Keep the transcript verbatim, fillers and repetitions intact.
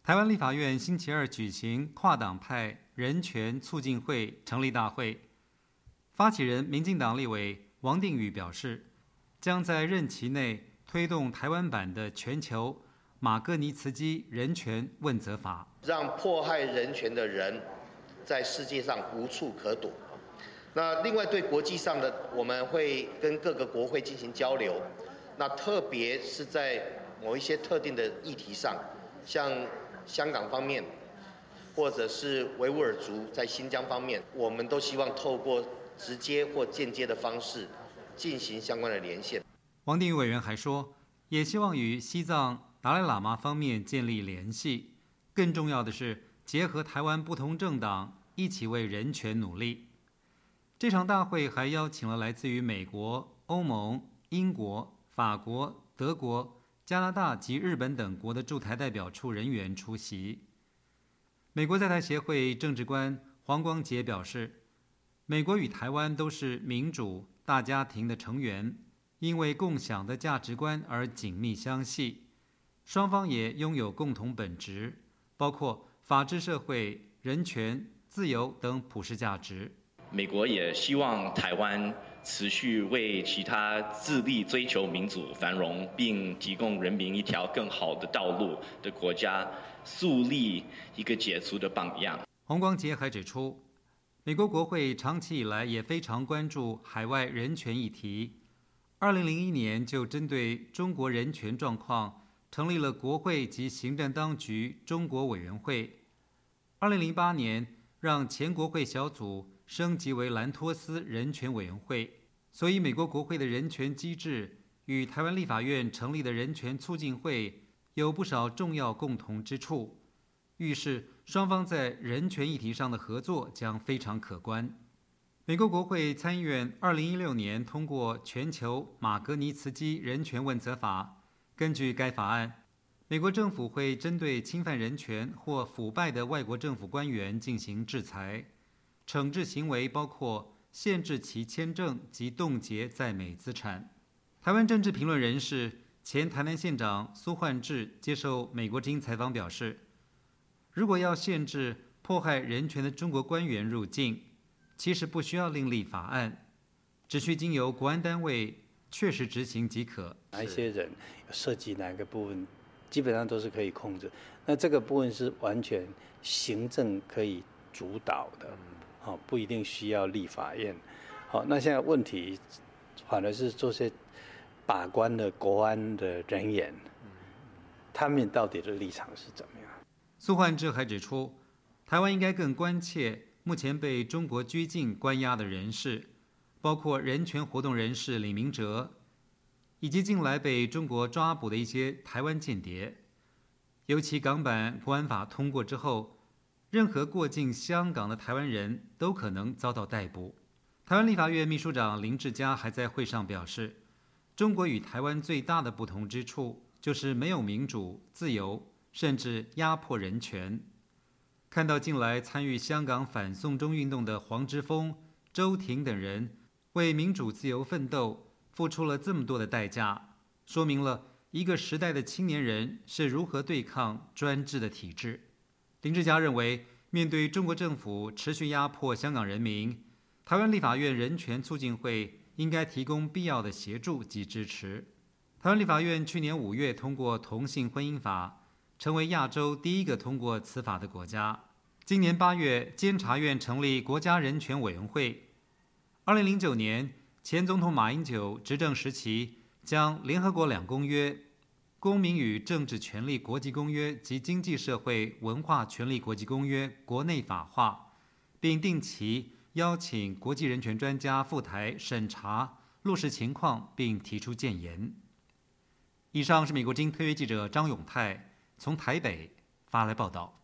台湾立法院星期二举行跨党派人权促进会成立大会，发起人民进党立委王定宇表示，将在任期内推动台湾版的全球马格尼茨基人权问责法， 让迫害人权的人在世界上无处可躲。那另外对国际上的，我们会跟各个国会进行交流，那特别是在某一些特定的议题上，像香港方面，或者是维吾尔族在新疆方面，我们都希望透过直接或间接的方式进行相关的连线。 王定宇委员还说，也希望与西藏达赖喇嘛方面建立联系，更重要的是结合台湾不同政党一起为人权努力。这场大会还邀请了来自于美国、欧盟、英国、法国、德国、加拿大及日本等国的驻台代表处人员出席。美国在台协会政治官黄光杰表示，美国与台湾都是民主大家庭的成员，因为共享的价值观而紧密相系，双方也拥有共同本质，包括法治社会、人权、自由等普世价值。 美国也希望台湾持续为其他致力追求民主繁荣并提供人民一条更好的道路的国家树立一个杰出的榜样。 洪光杰还指出，美国国会长期以来也非常关注海外人权议题，二零零一年就针对中国人权状况成立了国会及行政当局中国委员会，二零零八年让前国会小组升级为兰托斯人权委员会，所以美国国会的人权机制与台湾立法院成立的人权促进会有不少重要共同之处，预示双方在人权议题上的合作将非常可观。美国国会参议院二零一六年通过全球马格尼茨基人权问责法，根据该法案，美国政府会针对侵犯人权或腐败的外国政府官员进行制裁，惩治行为包括限制其签证及冻结在美资产。台湾政治评论人士、前台南县长苏焕智接受美国之音采访表示，如果要限制迫害人权的中国官员入境，其实不需要另立法案，只需经由国安单位确实执行即可。 哪一些人涉及哪个部分，基本上都是可以控制。那这个部分是完全行政可以主导的，好，不一定需要立法院。好，那现在问题反而是这些把关的国安的人员，他们到底的立场是怎么样？ 苏焕智还指出，台湾应该更关切目前被中国拘禁关押的人士，包括人权活动人士李明哲，以及近来被中国抓捕的一些台湾间谍。尤其港版国安法通过之后，任何过境香港的台湾人都可能遭到逮捕。台湾立法院秘书长林志嘉还在会上表示，中国与台湾最大的不同之处就是没有民主、自由，甚至压迫人权。看到近来参与香港反送中运动的黄之锋、周庭等人为民主自由奋斗，付出了这么多的代价，说明了一个时代的青年人是如何对抗专制的体制。林志嘉认为，面对中国政府持续压迫香港人民，台湾立法院人权促进会应该提供必要的协助及支持。台湾立法院去年五月通过同性婚姻法，成为亚洲第一个通过此法的国家。今年八月，监察院成立国家人权委员会。二零零九年，前总统马英九执政时期，将联合国两公约、公民与政治权利国际公约及经济社会文化权利国际公约国内法化，并定期邀请国际人权专家赴台审查落实情况，并提出建言。以上是美国之音特约记者张永泰从台北发来报道。